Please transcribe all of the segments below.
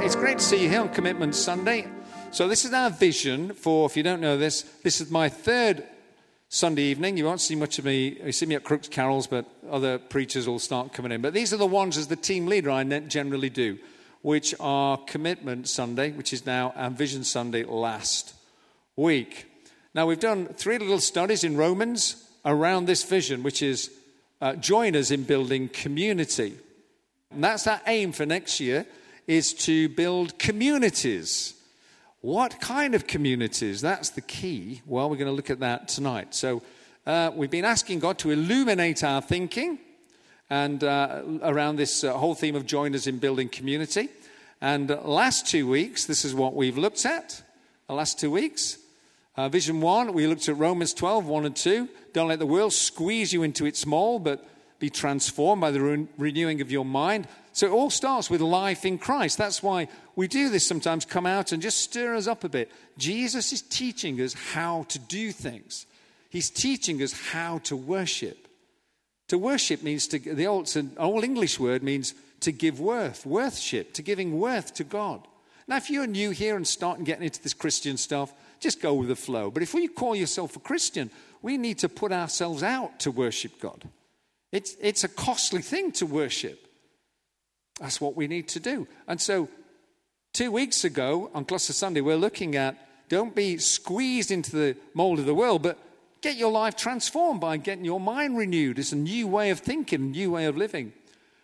It's great to see you here on Commitment Sunday. So this is our vision for, if you don't know this is my third Sunday evening. You won't see much of me. You see me at Crooks Carols, but other preachers will start coming in. But these are the ones as the team leader I generally do, which are Commitment Sunday, which is now our Vision Sunday last week. Now, we've done 3 little studies in Romans around this vision, which is join us in building community. And that's our aim for next year, is to build communities. What kind of communities? That's the key. Well, we're going to look at that tonight. So we've been asking God to illuminate our thinking and around this whole theme of join us in building community. And last 2 weeks, this is what we've looked at. The last 2 weeks. Vision 1, we looked at Romans 12, 1 and 2. Don't let the world squeeze you into its mold, but be transformed by the renewing of your mind. So it all starts with life in Christ. That's why we do this sometimes, come out and just stir us up a bit. Jesus is teaching us how to do things. He's teaching us how to worship. To worship means it's an old English word, means to give worship, to giving worth to God. Now, if you're new here and starting getting into this Christian stuff, just go with the flow. But if you call yourself a Christian, we need to put ourselves out to worship God. It's a costly thing to worship. That's what we need to do. And so 2 weeks ago on Cluster Sunday, we're looking at don't be squeezed into the mold of the world, but get your life transformed by getting your mind renewed. It's a new way of thinking, a new way of living.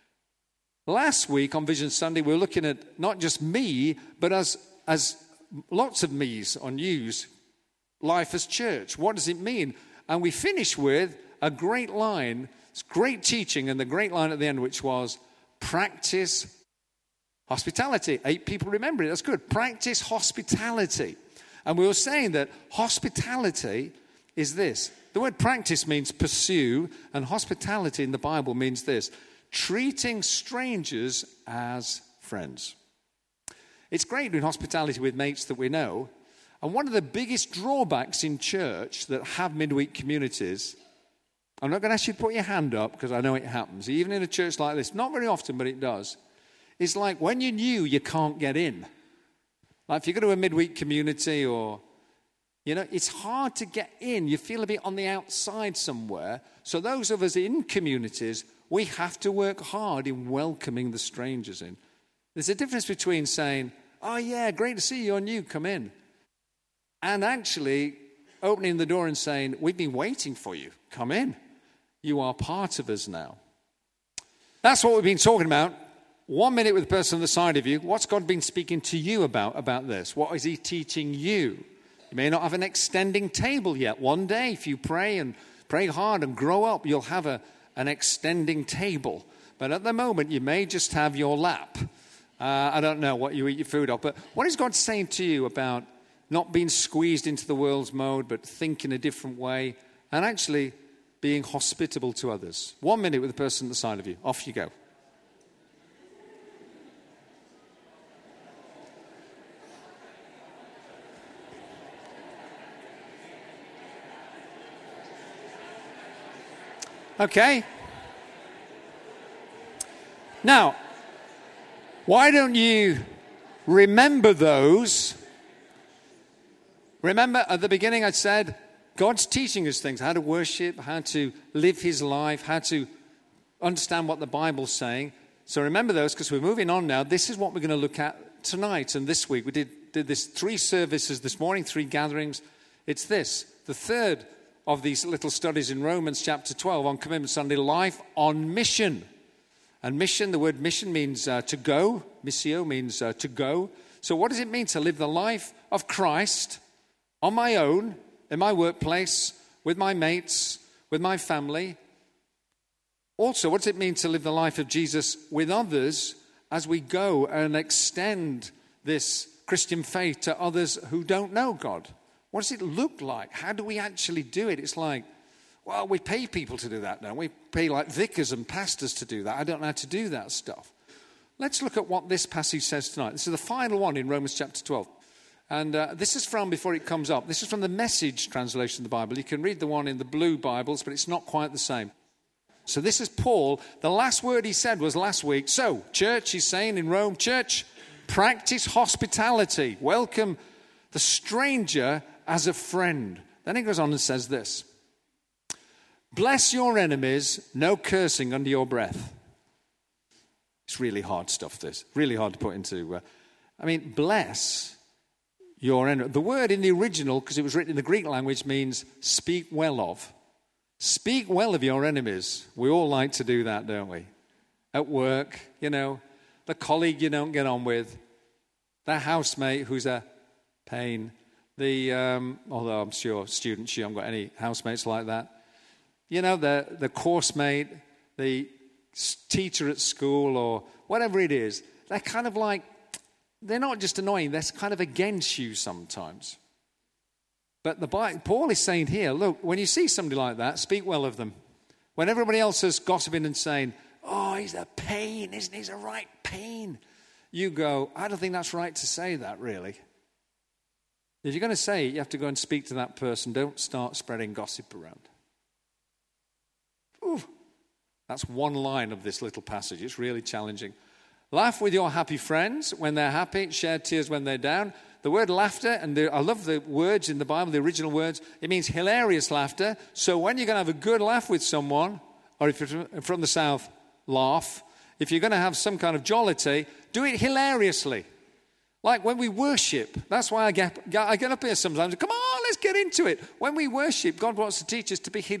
Last week on Vision Sunday, we were looking at not just me, but as lots of me's on yous, life as church. What does it mean? And we finish with a great line. It's great teaching, and the great line at the end, which was, practice hospitality. 8 people remember it. That's good. Practice hospitality. And we were saying that hospitality is this. The word practice means pursue, and hospitality in the Bible means this: treating strangers as friends. It's great doing hospitality with mates that we know. And one of the biggest drawbacks in church that have midweek communities, I'm not going to ask you to put your hand up because I know it happens, even in a church like this, not very often, but it does. It's like when you're new, you can't get in. Like if you go to a midweek community or, it's hard to get in. You feel a bit on the outside somewhere. So those of us in communities, we have to work hard in welcoming the strangers in. There's a difference between saying, oh yeah, great to see you, you're new, come in. And actually opening the door and saying, we've been waiting for you, come in. You are part of us now. That's what we've been talking about. 1 minute with the person on the side of you. What's God been speaking to you about this? What is he teaching you? You may not have an extending table yet. One day, if you pray and pray hard and grow up, you'll have an extending table. But at the moment, you may just have your lap. I don't know what you eat your food off. But what is God saying to you about not being squeezed into the world's mode, but thinking a different way and actually being hospitable to others? 1 minute with the person at the side of you. Off you go. Okay. Now, why don't you remember those? Remember at the beginning I said, God's teaching us things, how to worship, how to live his life, how to understand what the Bible's saying. So remember those because we're moving on now. This is what we're going to look at tonight and this week. We did this 3 services this morning, 3 gatherings. It's this, the third of these little studies in Romans chapter 12 on Commitment Sunday, life on mission. And mission, the word mission means to go. Missio means to go. So what does it mean to live the life of Christ on my own, in my workplace, with my mates, with my family? Also, what does it mean to live the life of Jesus with others as we go and extend this Christian faith to others who don't know God? What does it look like? How do we actually do it? It's like, well, we pay people to do that now. We pay like vicars and pastors to do that. I don't know how to do that stuff. Let's look at what this passage says tonight. This is the final one in Romans chapter 12. And this is from, before it comes up, this is from the Message translation of the Bible. You can read the one in the blue Bibles, but it's not quite the same. So this is Paul. The last word he said was last week. So, church, he's saying in Rome, church, Practice hospitality. Welcome the stranger as a friend. Then he goes on and says this. Bless your enemies, no cursing under your breath. It's really hard stuff, this. Really hard to put into... bless your enemy. The word in the original, because it was written in the Greek language, means speak well of. Speak well of your enemies. We all like to do that, don't we? At work, the colleague you don't get on with, the housemate who's a pain, although I'm sure students, you haven't got any housemates like that. The course mate, the teacher at school or whatever it is, they're kind of like, they're not just annoying, they're kind of against you sometimes. But Paul is saying here, look, when you see somebody like that, speak well of them. When everybody else is gossiping and saying, oh, he's a pain, isn't he? He's a right pain. You go, I don't think that's right to say that, really. If you're going to say it, you have to go and speak to that person. Don't start spreading gossip around. Ooh, that's one line of this little passage. It's really challenging. Laugh with your happy friends when they're happy. Share tears when they're down. The word laughter, and I love the words in the Bible, the original words, it means hilarious laughter. So when you're going to have a good laugh with someone, or if you're from the South, laugh. If you're going to have some kind of jollity, do it hilariously. Like when we worship, that's why I get up here sometimes. Come on, let's get into it. When we worship, God wants to teach us to be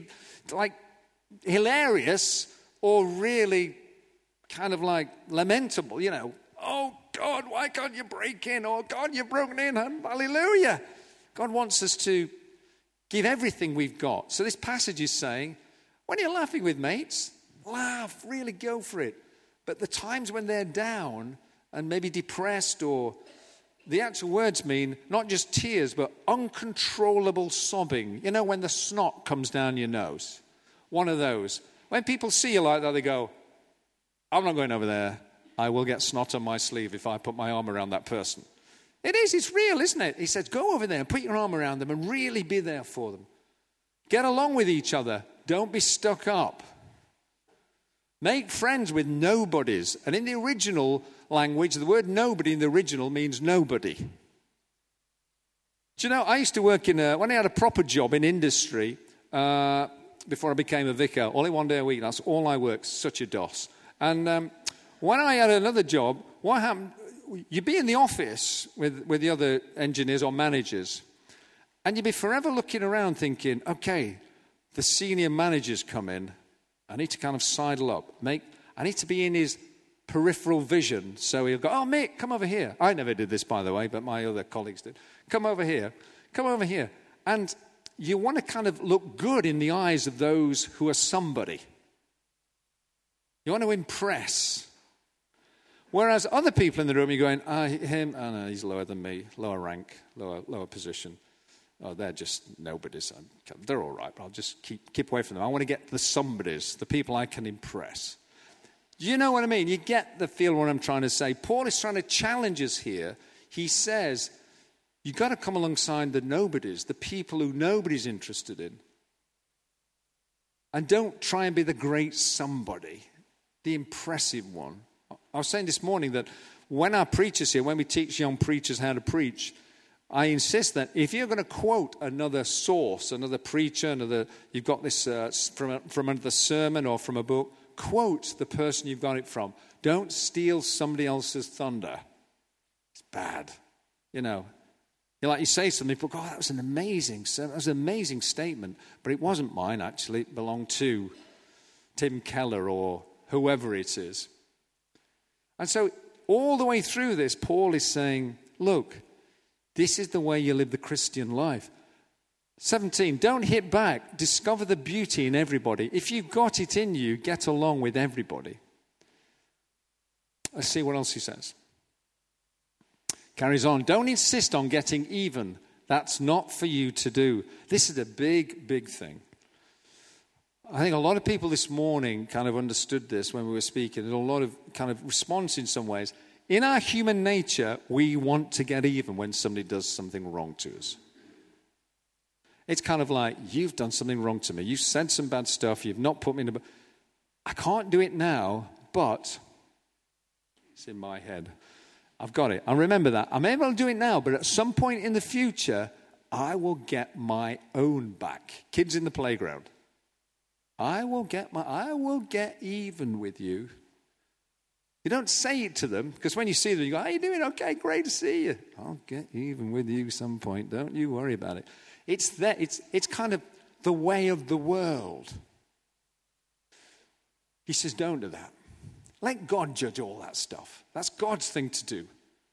hilarious or really kind of like lamentable, Oh, God, why can't you break in? Oh, God, you've broken in. Hallelujah. God wants us to give everything we've got. So this passage is saying, when you're laughing with mates, laugh, really go for it. But the times when they're down and maybe depressed, or the actual words mean not just tears, but uncontrollable sobbing. When the snot comes down your nose. One of those. When people see you like that, they go, I'm not going over there. I will get snot on my sleeve if I put my arm around that person. It's real, isn't it? He says, go over there and put your arm around them and really be there for them. Get along with each other. Don't be stuck up. Make friends with nobodies. And in the original language, the word nobody in the original means nobody. Do you know, I used to work when I had a proper job in industry, before I became a vicar, only one day a week. That's all I worked, such a DOS. And when I had another job, what happened, you'd be in the office with the other engineers or managers, and you'd be forever looking around thinking, okay, the senior manager's come in. I need to kind of sidle up. I need to be in his peripheral vision. So he'll go, oh, mate, come over here. I never did this, by the way, but my other colleagues did. Come over here. Come over here. And you want to kind of look good in the eyes of those who are somebody. You want to impress. Whereas other people in the room, you're going, him, oh no, he's lower than me, lower rank, lower position. Oh, they're just nobodies. They're all right, but I'll just keep away from them. I want to get the somebodies, the people I can impress. Do you know what I mean? You get the feel what I'm trying to say. Paul is trying to challenge us here. He says, you've got to come alongside the nobodies, the people who nobody's interested in. And don't try and be the great somebody, the impressive one. I was saying this morning that when our preachers here, when we teach young preachers how to preach, I insist that if you're going to quote another source, another preacher, you've got this from another sermon or from a book, quote the person you've got it from. Don't steal somebody else's thunder. It's bad. You say something, people go, oh, that was an amazing statement. But it wasn't mine, actually. It belonged to Tim Keller or whoever it is. And so all the way through this, Paul is saying, look, this is the way you live the Christian life. 17, don't hit back. Discover the beauty in everybody. If you've got it in you, get along with everybody. Let's see what else he says. Carries on. Don't insist on getting even. That's not for you to do. This is a big, big thing. I think a lot of people this morning kind of understood this when we were speaking. There's a lot of kind of response in some ways. In our human nature, we want to get even when somebody does something wrong to us. It's kind of like, you've done something wrong to me. You've said some bad stuff. You've not put me in a... I can't do it now, but... It's in my head. I've got it. I remember that. I'm able to do it now, but at some point in the future, I will get my own back. Kids in the playground. I will get even with you. You don't say it to them, because when you see them, you go, how you doing? Okay, great to see you. I'll get even with you some point. Don't you worry about it. It's kind of the way of the world. He says, don't do that. Let God judge all that stuff. That's God's thing to do.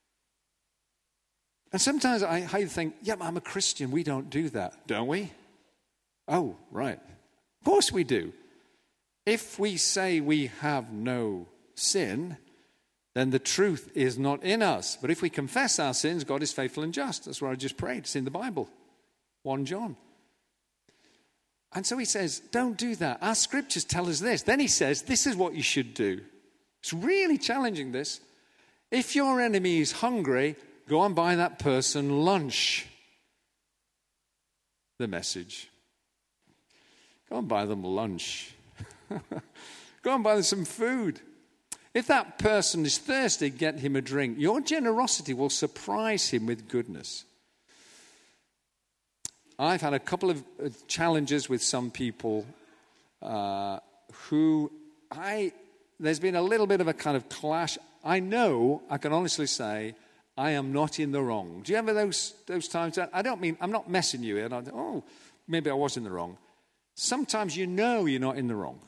And sometimes I think, yeah, but I'm a Christian. We don't do that, don't we? Oh, right. Of course we do. If we say we have no sin, then the truth is not in us. But if we confess our sins, God is faithful and just. That's what I just prayed. It's in the Bible. 1 John. And so he says, don't do that. Our scriptures tell us this. Then he says, this is what you should do. It's really challenging, this. If your enemy is hungry, go and buy that person lunch. The message. Go and buy them lunch. Go and buy them some food. If that person is thirsty, get him a drink. Your generosity will surprise him with goodness. I've had a couple of challenges with some people there's been a little bit of a kind of clash. I can honestly say, I am not in the wrong. Do you ever those times? I'm not messing you in. Maybe I was in the wrong. Sometimes you know you're not in the wrong.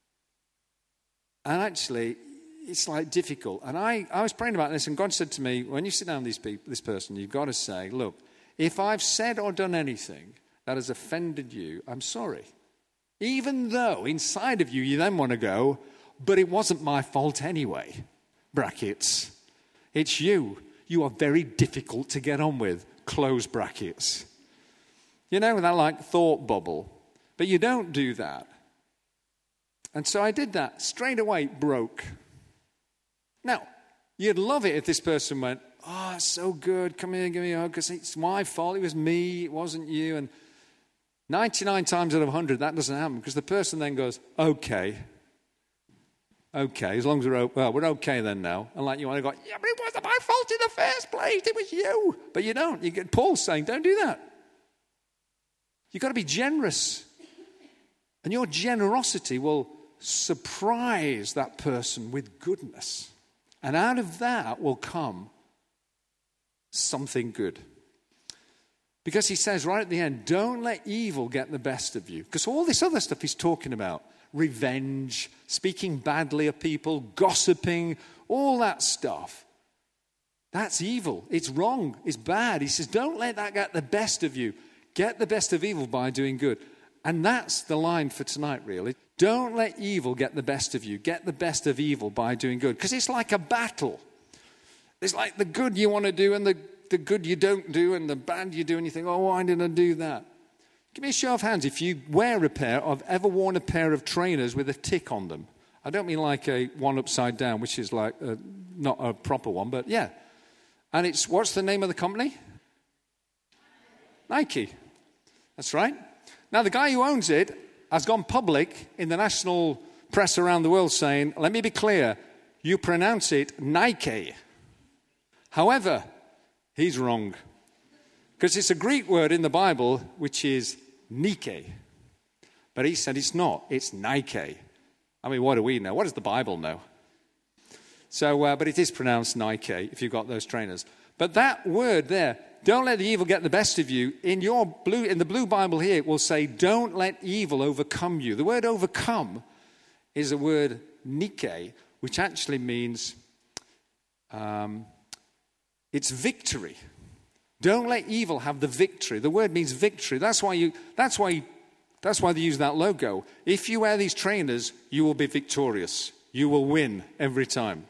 And actually, it's like difficult. And I was praying about this, and God said to me, when you sit down with this person, you've got to say, look, if I've said or done anything that has offended you, I'm sorry. Even though inside of you, you then want to go, but it wasn't my fault anyway. Brackets. It's you. You are very difficult to get on with. Close brackets. You know, that like thought bubble. But you don't do that. And so I did that. Straight away, broke. Now, you'd love it if this person went, oh, it's so good. Come here, give me a hug, because it's my fault. It was me. It wasn't you. And 99 times out of 100, that doesn't happen, because the person then goes, okay, as long as we're okay then now. And like you want to go, yeah, but it wasn't my fault in the first place. It was you. But you don't. You get Paul saying, don't do that. You've got to be generous. And your generosity will surprise that person with goodness. And out of that will come something good. Because he says right at the end, don't let evil get the best of you. Because all this other stuff he's talking about, revenge, speaking badly of people, gossiping, all that stuff, that's evil. It's wrong. It's bad. He says, don't let that get the best of you. Get the best of evil by doing good. And that's the line for tonight, really. Don't let evil get the best of you. Get the best of evil by doing good. Because it's like a battle. It's like the good you want to do and the good you don't do and the bad you do, and you think, oh, why didn't I do that? Give me a show of hands if you ever worn a pair of trainers with a tick on them. I don't mean like a one upside down, which is like not a proper one, but yeah. And what's the name of the company? Nike. That's right. Now, the guy who owns it has gone public in the national press around the world saying, let me be clear, you pronounce it Nike. However, he's wrong. Because it's a Greek word in the Bible, which is Nike. But he said it's not, it's Nike. I mean, what do we know? What does the Bible know? So, but it is pronounced Nike if you've got those trainers. But that word there, don't let the evil get the best of you. In the blue Bible here, it will say, don't let evil overcome you. The word overcome is a word Nike, which actually means it's victory. Don't let evil have the victory. The word means victory. That's why they use that logo. If you wear these trainers, you will be victorious. You will win every time.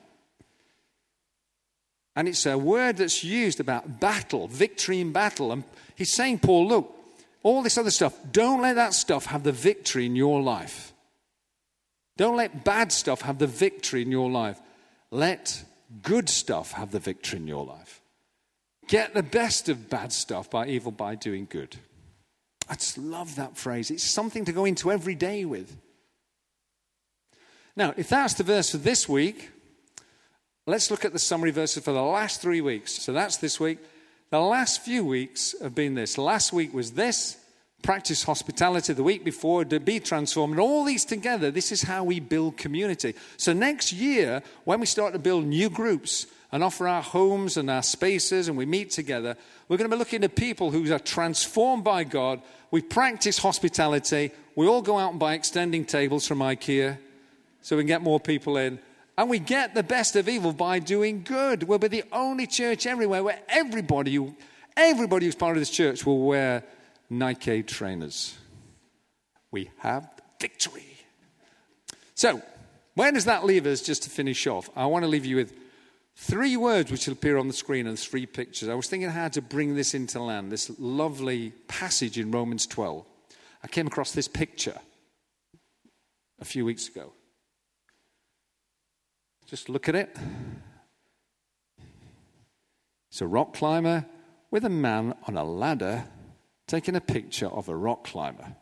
And it's a word that's used about battle, victory in battle. And he's saying, Paul, look, all this other stuff, don't let that stuff have the victory in your life. Don't let bad stuff have the victory in your life. Let good stuff have the victory in your life. Get the best of bad stuff by doing good. I just love that phrase. It's something to go into every day with. Now, if that's the verse for this week, let's look at the summary verses for the last 3 weeks. So that's this week. The last few weeks have been this. Last week was this, practice hospitality. The week before, to be transformed. And all these together, this is how we build community. So next year, when we start to build new groups and offer our homes and our spaces and we meet together, we're going to be looking at people who are transformed by God. We practice hospitality. We all go out and buy extending tables from IKEA so we can get more people in. And we get the best of evil by doing good. We'll be the only church everywhere where everybody who's part of this church will wear Nike trainers. We have victory. So, where does that leave us just to finish off? I want to leave you with 3 words which will appear on the screen and 3 pictures. I was thinking how to bring this into land, this lovely passage in Romans 12. I came across this picture a few weeks ago. Just look at it. It's a rock climber with a man on a ladder taking a picture of a rock climber.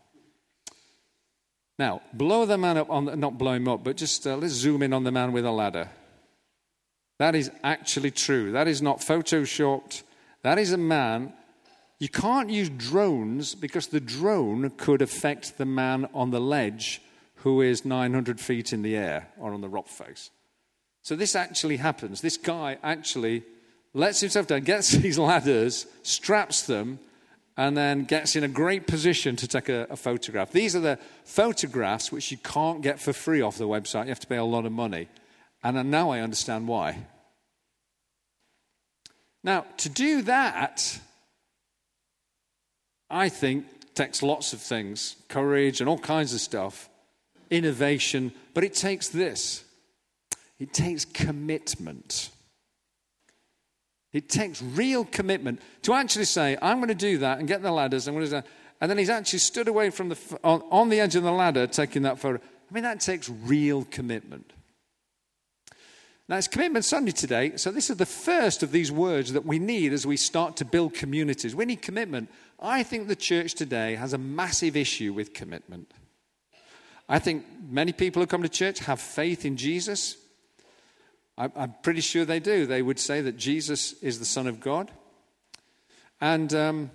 Now, blow the man up, not blow him up, but just let's zoom in on the man with a ladder. That is actually true. That is not photoshopped. That is a man. You can't use drones because the drone could affect the man on the ledge who is 900 feet in the air or on the rock face. So this actually happens. This guy actually lets himself down, gets these ladders, straps them, and then gets in a great position to take a photograph. These are the photographs which you can't get for free off the website. You have to pay a lot of money. And now I understand why. Now, to do that, I think, takes lots of things. Courage and all kinds of stuff. Innovation. But it takes this. It takes commitment. It takes real commitment to actually say, I'm going to do that and get the ladders. And then he's actually stood away from on the edge of the ladder taking that photo. I mean, that takes real commitment. Now, it's Commitment Sunday today, so this is the first of these words that we need as we start to build communities. We need commitment. I think the church today has a massive issue with commitment. I think many people who come to church have faith in Jesus. I'm pretty sure they do. They would say that Jesus is the Son of God. And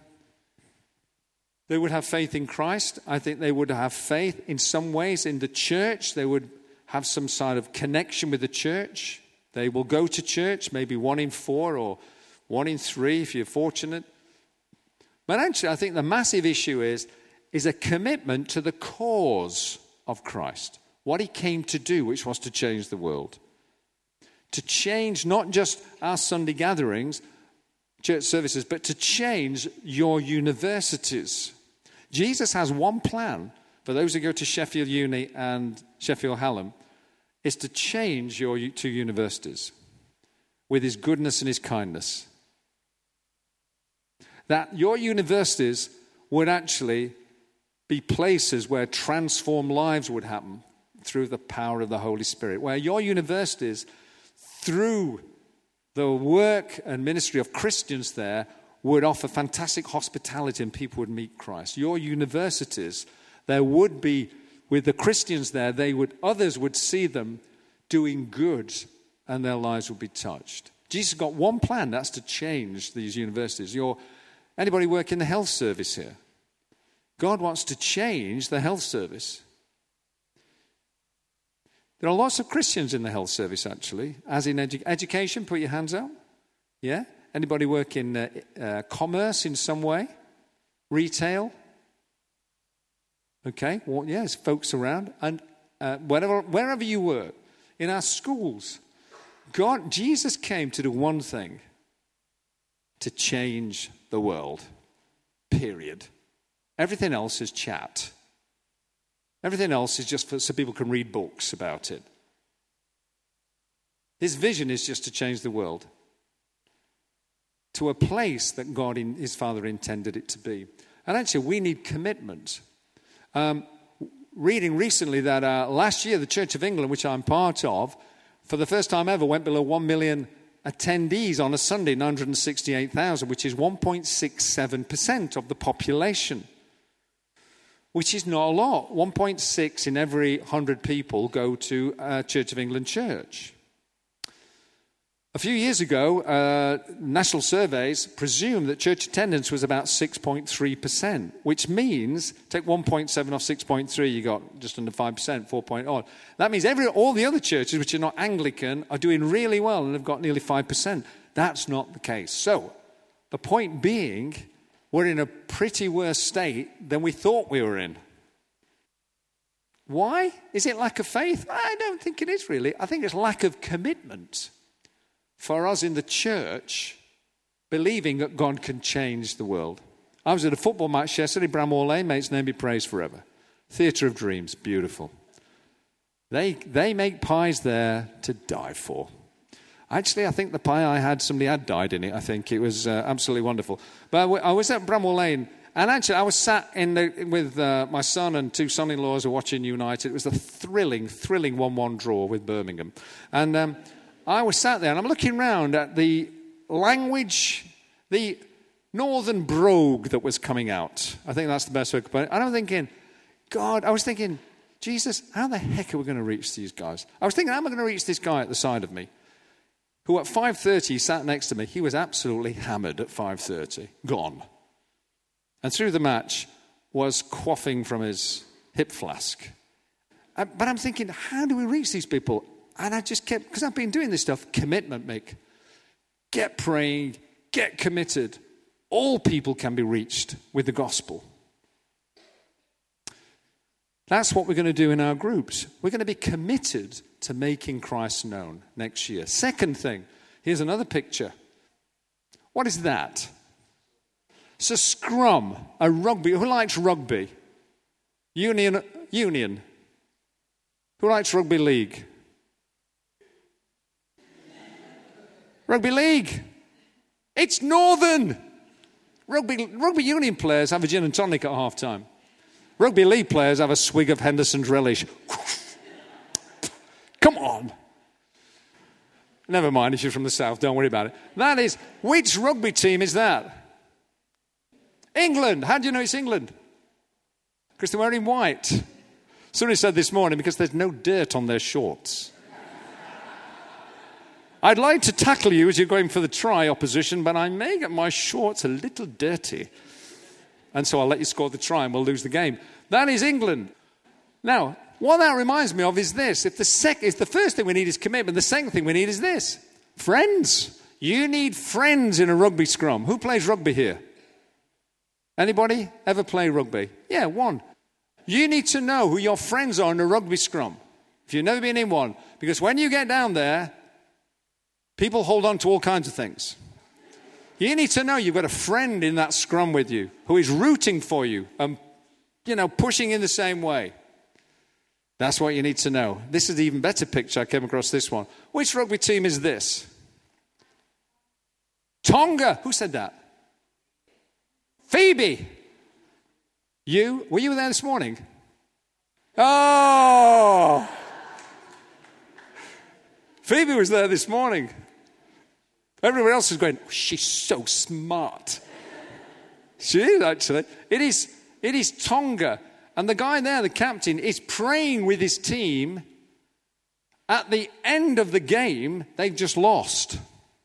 they would have faith in Christ. I think they would have faith in some ways in the church. They would have some sort of connection with the church. They will go to church, maybe 1 in 4 or 1 in 3 if you're fortunate. But actually, I think the massive issue is a commitment to the cause of Christ. What he came to do, which was to change the world. To change not just our Sunday gatherings, church services, but to change your universities. Jesus has one plan for those who go to Sheffield Uni and Sheffield Hallam, is to change your 2 universities with his goodness and his kindness. That your universities would actually be places where transformed lives would happen through the power of the Holy Spirit. Where your universities, through the work and ministry of Christians there, would offer fantastic hospitality and people would meet Christ. Your universities, there would be, with the Christians there, others would see them doing good and their lives would be touched. Jesus got one plan, that's to change these universities. Anybody work in the health service here? God wants to change the health service. There are lots of Christians in the health service, actually. As in education, put your hands up. Yeah? Anybody work in commerce in some way? Retail? Okay, well, yes, folks around. And wherever you work, in our schools, Jesus came to do one thing, to change the world, period. Everything else is chat. Everything else is just so people can read books about it. His vision is just to change the world to a place that God, his Father, intended it to be. And actually, we need commitment. Reading recently that last year, the Church of England, which I'm part of, for the first time ever, went below 1 million attendees on a Sunday, 968,000, which is 1.67% of the population. Which is not a lot. 1.6 in every 100 people go to a Church of England church. A few years ago, national surveys presumed that church attendance was about 6.3%, which means, take 1.7 off 6.3, you got just under 5%, 4 point odd. That means all the other churches, which are not Anglican, are doing really well and have got nearly 5%. That's not the case. So, the point being, we're in a pretty worse state than we thought we were in. Why? Is it lack of faith? I don't think it is really. I think it's lack of commitment for us in the church, believing that God can change the world. I was at a football match yesterday, Bramwell Lane, may its name be praised forever. Theatre of Dreams, beautiful. They make pies there to die for. Actually, I think the pie I had, somebody had died in it, I think. It was absolutely wonderful. But I was at Bramwell Lane, and actually I was sat with my son and two son-in-laws who were watching United. It was a thrilling 1-1 draw with Birmingham. And I was sat there and I'm looking round at the language, the northern brogue that was coming out. I think that's the best way to put it. And I'm thinking, God, I was thinking, Jesus, how the heck are we going to reach these guys? I was thinking, how am I going to reach this guy at the side of me? Who at 5:30 sat next to me. He was absolutely hammered at 5:30, gone. And through the match was quaffing from his hip flask. But I'm thinking, how do we reach these people? And I just kept, because I've been doing this stuff, commitment, Mick. Get praying, get committed. All people can be reached with the gospel. That's what we're going to do in our groups. We're going to be committed to making Christ known next year. Second thing, here's another picture. What is that? It's a scrum, a rugby. Who likes rugby? Union. Who likes rugby league? Rugby league. It's Northern. Rugby union players have a gin and tonic at half time. Rugby league players have a swig of Henderson's Relish. Come on. Never mind, if you're from the south, don't worry about it. That is, which rugby team is that? England. How do you know it's England? Because they're wearing white. Somebody said this morning, because there's no dirt on their shorts. I'd like to tackle you as you're going for the try opposition, but I may get my shorts a little dirty. And so I'll let you score the try and we'll lose the game. That is England. Now, what that reminds me of is this. If the first thing we need is commitment, the second thing we need is this. Friends. You need friends in a rugby scrum. Who plays rugby here? Anybody ever play rugby? Yeah, one. You need to know who your friends are in a rugby scrum. If you've never been in one. Because when you get down there, people hold on to all kinds of things. You need to know you've got a friend in that scrum with you who is rooting for you and, pushing in the same way. That's what you need to know. This is an even better picture. I came across this one. Which rugby team is this? Tonga. Who said that? Phoebe. You? Were you there this morning? Oh! Phoebe was there this morning. Everyone else is going, oh, she's so smart. She is, actually. It is Tonga. And the guy there, the captain, is praying with his team. At the end of the game, they've just lost.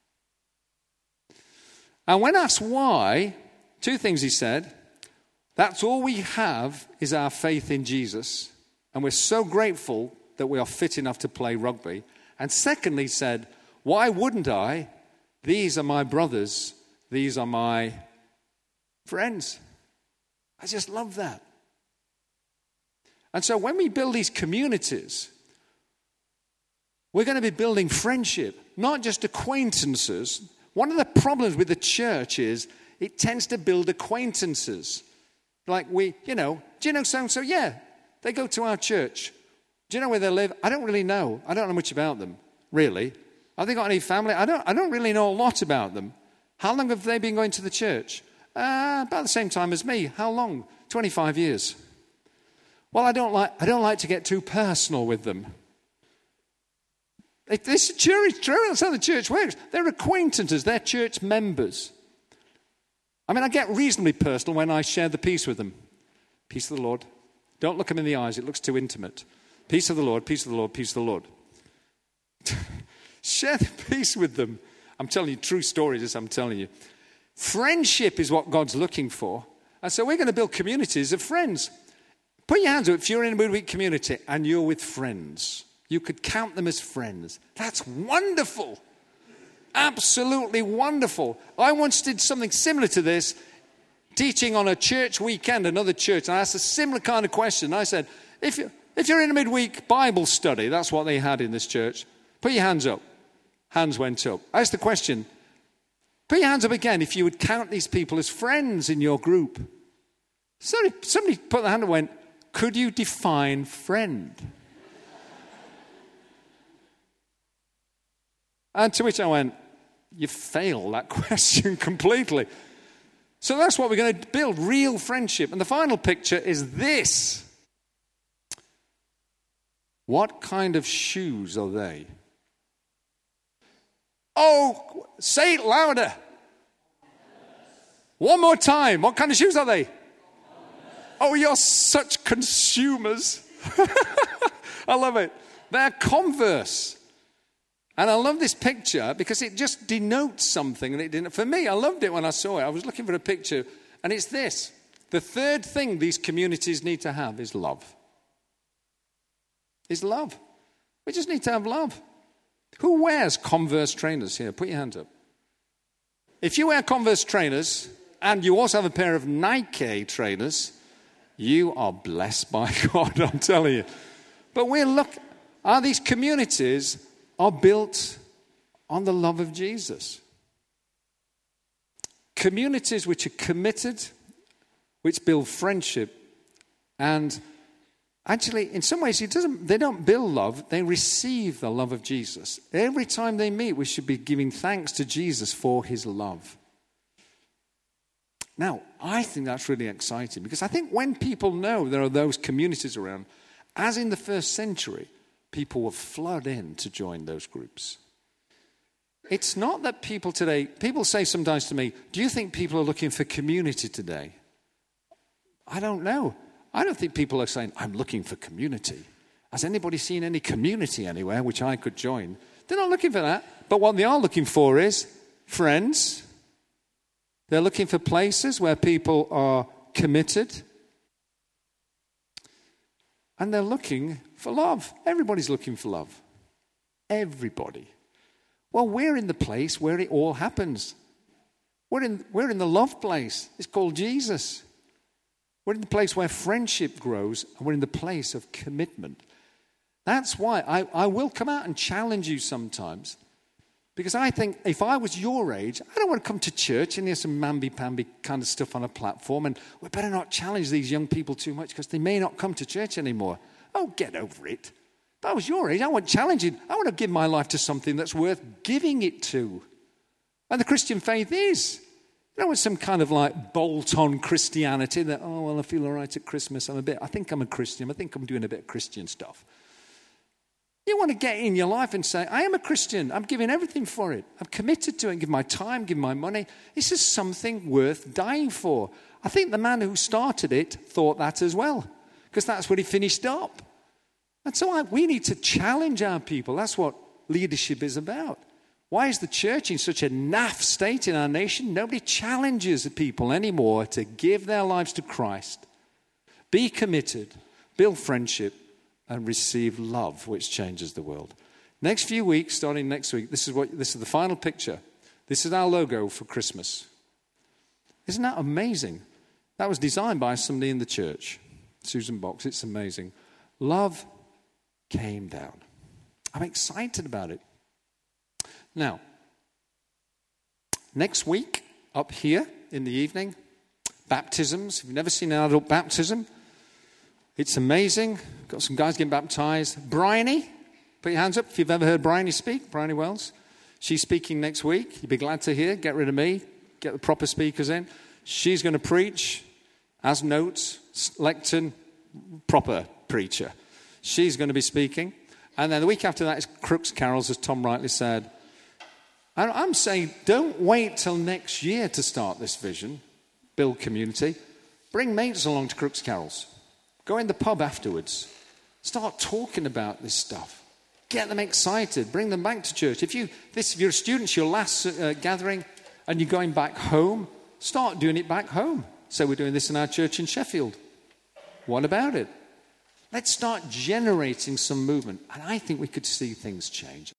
And when asked why, two things he said. That's all we have is our faith in Jesus. And we're so grateful that we are fit enough to play rugby. And secondly, he said, why wouldn't I? These are my brothers. These are my friends. I just love that. And so when we build these communities, we're going to be building friendship, not just acquaintances. One of the problems with the church is it tends to build acquaintances. Like do you know so-and-so? Yeah, they go to our church. Do you know where they live? I don't really know. I don't know much about them, really. Have they got any family? I don't really know a lot about them. How long have they been going to the church? About the same time as me. How long? 25 years. Well, I don't like to get too personal with them. This is true. That's how the church works. They're acquaintances. They're church members. I mean, I get reasonably personal when I share the peace with them. Peace of the Lord. Don't look them in the eyes. It looks too intimate. Peace of the Lord, peace of the Lord, peace of the Lord. Share the peace with them. I'm telling you true stories as I'm telling you. Friendship is what God's looking for. And so we're going to build communities of friends. Put your hands up if you're in a midweek community and you're with friends. You could count them as friends. That's wonderful. Absolutely wonderful. I once did something similar to this, teaching on a church weekend, another church. And I asked a similar kind of question. I said, if you're in a midweek Bible study, that's what they had in this church, put your hands up. Hands went up. I asked the question, put your hands up again if you would count these people as friends in your group. Somebody put their hand up and went, could you define friend? And to which I went, you fail that question completely. So that's what we're going to build, real friendship. And the final picture is this. What kind of shoes are they? Oh, say it louder. One more time. What kind of shoes are they? Oh, you're such consumers. I love it. They're Converse. And I love this picture because it just denotes something. And it didn't. For me, I loved it when I saw it. I was looking for a picture. And it's this. The third thing these communities need to have is love. Is love. We just need to have love. Who wears Converse trainers here? Put your hands up. If you wear Converse trainers and you also have a pair of Nike trainers, you are blessed by God, I'm telling you. But these communities are built on the love of Jesus. Communities which are committed, which build friendship, and actually, in some ways, they don't build love, they receive the love of Jesus. Every time they meet, we should be giving thanks to Jesus for his love. Now, I think that's really exciting because I think when people know there are those communities around, as in the first century, people will flood in to join those groups. It's not that people say sometimes to me, do you think people are looking for community today? I don't know. I don't think people are saying, I'm looking for community. Has anybody seen any community anywhere which I could join? They're not looking for that. But what they are looking for is friends. They're looking for places where people are committed. And they're looking for love. Everybody's looking for love. Everybody. Well, we're in the place where it all happens. We're in the love place. It's called Jesus. We're in the place where friendship grows, and we're in the place of commitment. That's why I will come out and challenge you sometimes. Because I think if I was your age, I don't want to come to church and hear some mamby-pamby kind of stuff on a platform, and we better not challenge these young people too much because they may not come to church anymore. Oh, get over it. If I was your age, I want challenging. I want to give my life to something that's worth giving it to. And the Christian faith is. You know, it's some kind of like bolt-on Christianity that, oh, well, I feel all right at Christmas. I think I'm a Christian. I think I'm doing a bit of Christian stuff. You want to get in your life and say, I am a Christian. I'm giving everything for it. I'm committed to it. Give my time, give my money. This is something worth dying for. I think the man who started it thought that as well, because that's what he finished up. And so we need to challenge our people. That's what leadership is about. Why is the church in such a naff state in our nation? Nobody challenges the people anymore to give their lives to Christ, be committed, build friendship, and receive love, which changes the world. Next few weeks, starting next week, this is the final picture. This is our logo for Christmas. Isn't that amazing? That was designed by somebody in the church, Susan Box. It's amazing. Love came down. I'm excited about it. Now, next week, up here in the evening, baptisms. If you've never seen an adult baptism, it's amazing. Got some guys getting baptized. Bryony, put your hands up if you've ever heard Bryony speak. Bryony Wells. She's speaking next week. You'll be glad to hear. Get rid of me. Get the proper speakers in. She's going to preach as notes, lectern, proper preacher. She's going to be speaking. And then the week after that is Crooks Carols, as Tom rightly said. And I'm saying don't wait till next year to start this vision. Build community. Bring mates along to Crooks Carols. Go in the pub afterwards. Start talking about this stuff. Get them excited. Bring them back to church. If you're a student, it's your last gathering, and you're going back home, start doing it back home. So we're doing this in our church in Sheffield. What about it? Let's start generating some movement. And I think we could see things change.